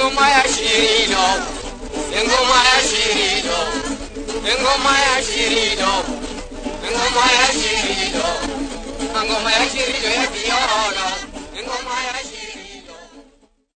Engoma ya shirido, engoma ya shirido, engoma ya shirido, engoma ya shirido, engoma ya shirido ya viola, engoma ya shirido.